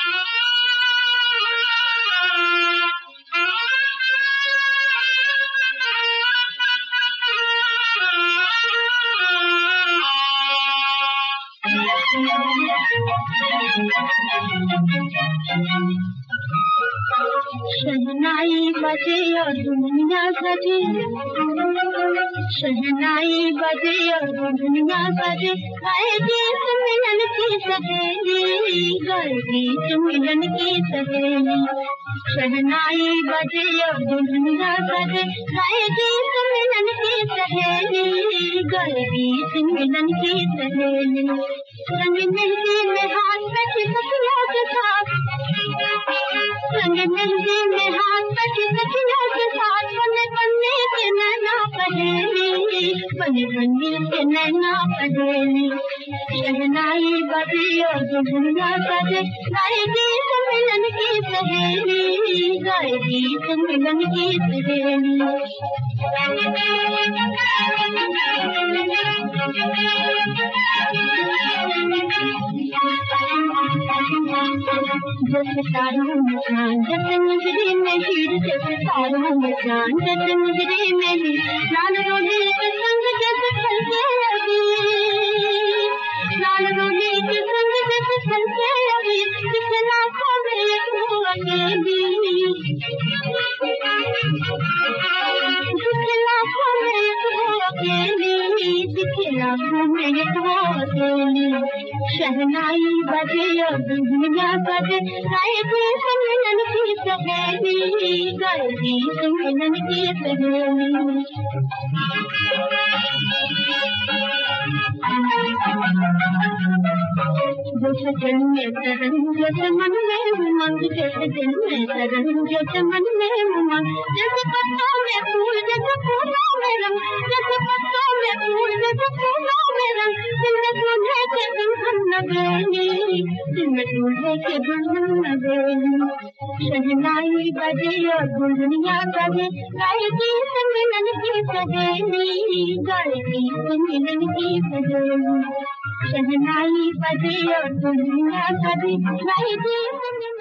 शहनाई बजे और दुनिया सजे, शहनाई बजे और दुनिया सजे, गाए गीत मिलन की सहेली, गाए गीत मिलन की सहेली। शहनाई बजे और दुनिया सजे, गाए गीत मिलन की सहेली, गाए गीत मिलन की सहेली। रंग मेहंदी में हाथ में सखियों के साथ, रंग मेहंदी में हाथ में सखियों के साथ, बने बनने के नैना पहेली, बने बनने के नैना पहेली। शहनाई बजे और दुनिया सजे, गाए गीत मिलन की सहेली, गाए गीत मिलन की सहेली। जैसे तारों में चांद, जैसे मुजरे में हीर, जैसे तारों में चांद, जैसे मुजरे में हीर, लाल रोली के संग जैसे फलके अबीर, लाल रोली के संग जैसे फलके अबीर, किसे लाखों में एक हो अकेली, किसे लाखों में एक हो अकेली, किसे लाखों में एक हो अकेली। शहनाई बजे और दुनिया सजे, गाए गीत मिलन की सहेली, गाए गीत मिलन की सहेली। जैसे दिल में तरंग, जैसे मन में उमंग, जैसे दिल में तरंग, जैसे मन में उमंग, जैसे पत्तों में फूल, जैसे फूलों में रंग, जैसे पत्तों में फूल, जैसे फूलों में रंग, दिल में दूल्हे के दुल्हन नगेली, दिल में दूल्हे के दुल्हन नगेली। शहनाई बजे और दुनिया सजे, गाए गीत मिलन की सहेली, गाए गीत मिलन की सहेली। शहनाई बजे और दुनिया सजे, गाए गीत